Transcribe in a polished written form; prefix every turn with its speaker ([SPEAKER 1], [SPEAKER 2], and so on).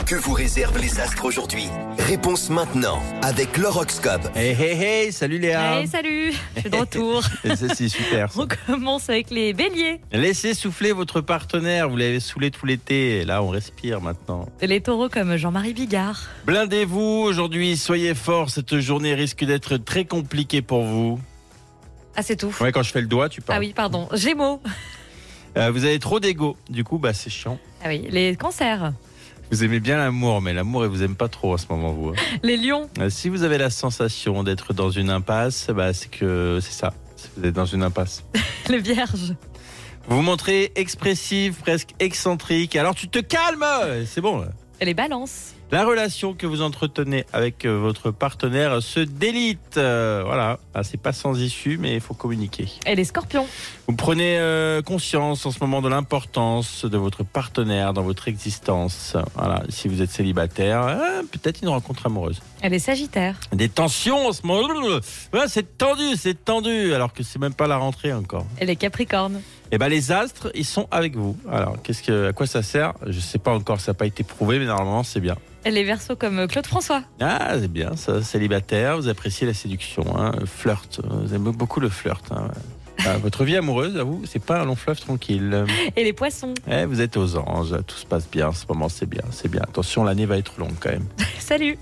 [SPEAKER 1] Que vous réservent les astres aujourd'hui? Réponse maintenant avec l'horoscope.
[SPEAKER 2] Hey, salut Léa.
[SPEAKER 3] Hey, salut, je suis de retour.
[SPEAKER 2] C'est super. Ça.
[SPEAKER 3] On commence avec les béliers.
[SPEAKER 2] Laissez souffler votre partenaire, vous l'avez saoulé tout l'été, et là on respire maintenant.
[SPEAKER 3] Les taureaux comme Jean-Marie Bigard.
[SPEAKER 2] Blindez-vous aujourd'hui, soyez forts, cette journée risque d'être très compliquée pour vous.
[SPEAKER 3] Ah, c'est tout.
[SPEAKER 2] Ouais, quand je fais le doigt, tu parles.
[SPEAKER 3] Ah oui, pardon. Gémeaux.
[SPEAKER 2] Vous avez trop d'ego, du coup c'est chiant.
[SPEAKER 3] Ah oui, les cancers.
[SPEAKER 2] Vous aimez bien l'amour, mais l'amour, il vous aime pas trop à ce moment, vous.
[SPEAKER 3] Les lions.
[SPEAKER 2] Si vous avez la sensation d'être dans une impasse, c'est que c'est ça. Vous êtes dans une impasse.
[SPEAKER 3] Les vierges.
[SPEAKER 2] Vous vous montrez expressif, presque excentrique. Alors tu te calmes, c'est bon. Là.
[SPEAKER 3] Et les balances.
[SPEAKER 2] La relation que vous entretenez avec votre partenaire se délite. Voilà, c'est pas sans issue, mais il faut communiquer.
[SPEAKER 3] Et les scorpions.
[SPEAKER 2] Vous prenez conscience en ce moment de l'importance de votre partenaire dans votre existence. Voilà, si vous êtes célibataire, peut-être une rencontre amoureuse.
[SPEAKER 3] Et les sagittaires.
[SPEAKER 2] Des tensions en ce moment. C'est tendu, alors que c'est même pas la rentrée encore.
[SPEAKER 3] Et les capricornes.
[SPEAKER 2] Eh ben les astres, ils sont avec vous. Alors, à quoi ça sert? Je sais pas encore, ça n'a pas été prouvé, mais normalement c'est bien.
[SPEAKER 3] Et les verseaux comme Claude François.
[SPEAKER 2] Ah, c'est bien, ça, célibataire, vous appréciez la séduction, le flirt, vous aimez beaucoup le flirt. Votre vie amoureuse, à vous, c'est pas un long fleuve tranquille.
[SPEAKER 3] Et les poissons.
[SPEAKER 2] Vous êtes aux anges, tout se passe bien, en ce moment c'est bien. Attention, l'année va être longue quand même.
[SPEAKER 3] Salut.